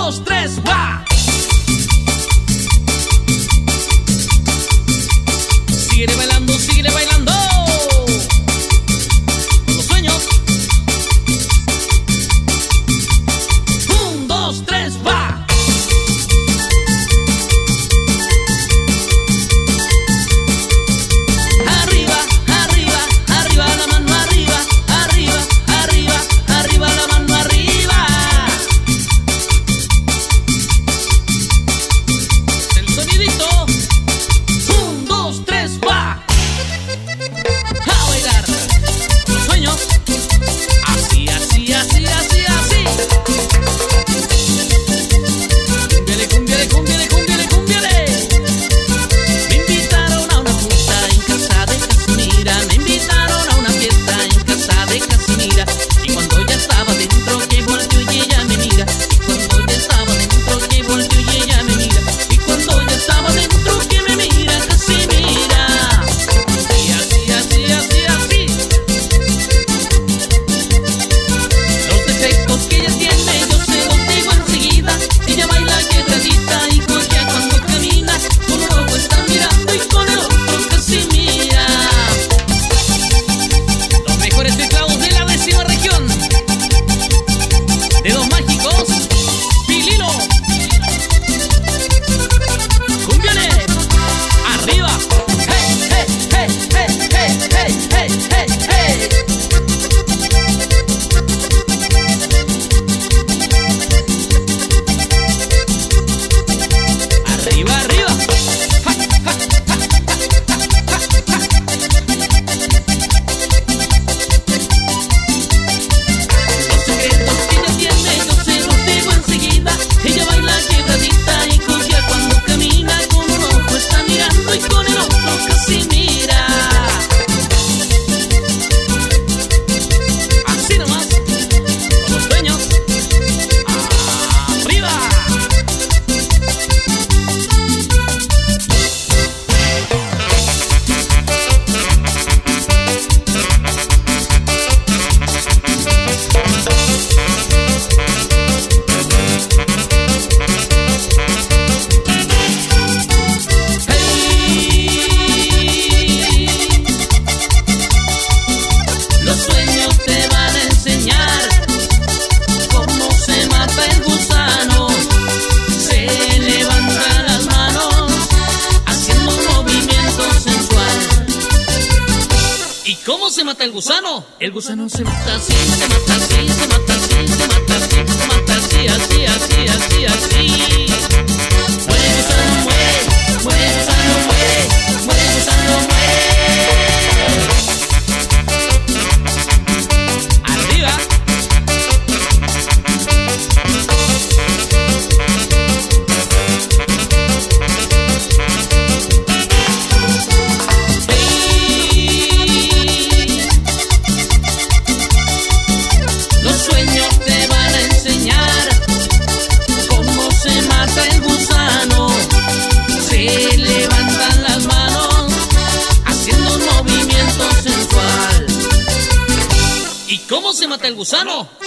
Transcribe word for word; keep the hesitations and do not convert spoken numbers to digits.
dos, tres, va. Sigue bailando, sigue bailando. Con los sueños. Un, dos, tres, va. Arriba, arriba, arriba la mano arriba, arriba, arriba, arriba la mano arriba. El sonidito. Un, dos, tres, va. A bailar los sueños. Así, así, así, así, así. Cúmbiale, cúmbiale, cúmbiale, cúmbiale, cúmbiale. Me invitaron a una fiesta en casa de Casimira. Me invitaron a una fiesta en casa de Casimira. Y cuando ya estaba dentro que volteó y ella me mira. Y cuando ya estaba dentro que volteó y ella me mira. Y cuando ya estaba dentro que me mira Casimira. Así, así, así, así, así. Los defectos que ella tiene yo se los digo enseguida. Ella baila quebradita y coquea cuando camina. Con un ojo está mirando y con el otro Casimira. Los mejores teclados de la décima región. Dedos mágicos. Pililo. Cúmbiale. Arriba. Hey, hey, hey, hey, hey, hey, hey, hey, hey. Arriba, arriba. Ja, ja, ja, ja, ja, ja, ja. Los secretos que ella tiene yo se los digo enseguida. Ella baila quebradita y coquea cuando camina. Con un ojo está mirando y con el otro Casimira. Así nomás, con los sueños. Arriba. Los sueños te van a enseñar cómo se mata el gusano. Se levanta las manos haciendo un movimiento sensual. ¿Y cómo se mata el gusano? El gusano se mata así, se mata así, se mata así, se mata así, se mata así, así, así, así, así. Muere gusano, muere, muere gusano, muere, muere gusano, muere. Arriba. Los sueños te van a enseñar cómo se mata el gusano. Se levantan las manos haciendo un movimiento sensual. ¿Y cómo se mata el gusano?